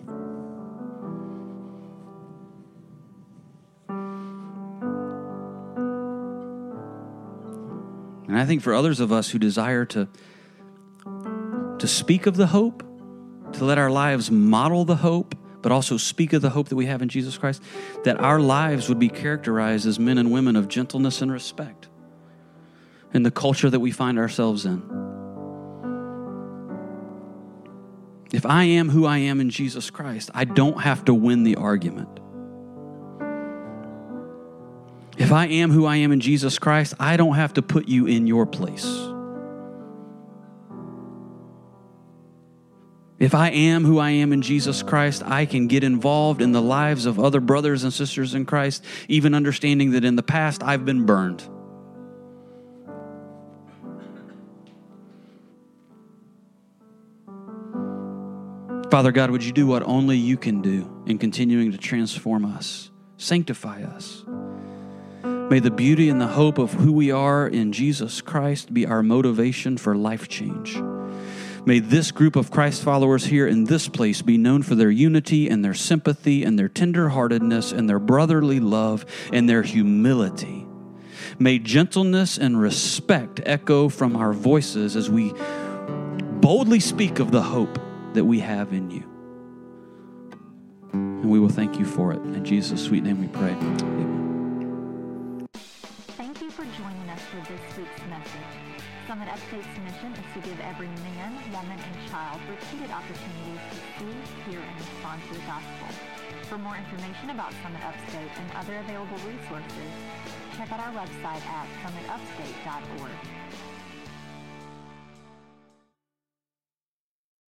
And I think for others of us who desire to speak of the hope, to let our lives model the hope, but also speak of the hope that we have in Jesus Christ, that our lives would be characterized as men and women of gentleness and respect in the culture that we find ourselves in. If I am who I am in Jesus Christ, I don't have to win the argument. If I am who I am in Jesus Christ, I don't have to put you in your place. If I am who I am in Jesus Christ, I can get involved in the lives of other brothers and sisters in Christ, even understanding that in the past I've been burned. Father God, would you do what only you can do in continuing to transform us, sanctify us. May the beauty and the hope of who we are in Jesus Christ be our motivation for life change. May this group of Christ followers here in this place be known for their unity and their sympathy and their tenderheartedness and their brotherly love and their humility. May gentleness and respect echo from our voices as we boldly speak of the hope that we have in you. And we will thank you for it. In Jesus' sweet name we pray. Amen. Thank you for joining us for this week's message. Summit Upstate's mission is to give every man, woman, and child repeated opportunities to see, hear, and respond to the gospel. For more information about Summit Upstate and other available resources, check out our website at summitupstate.org.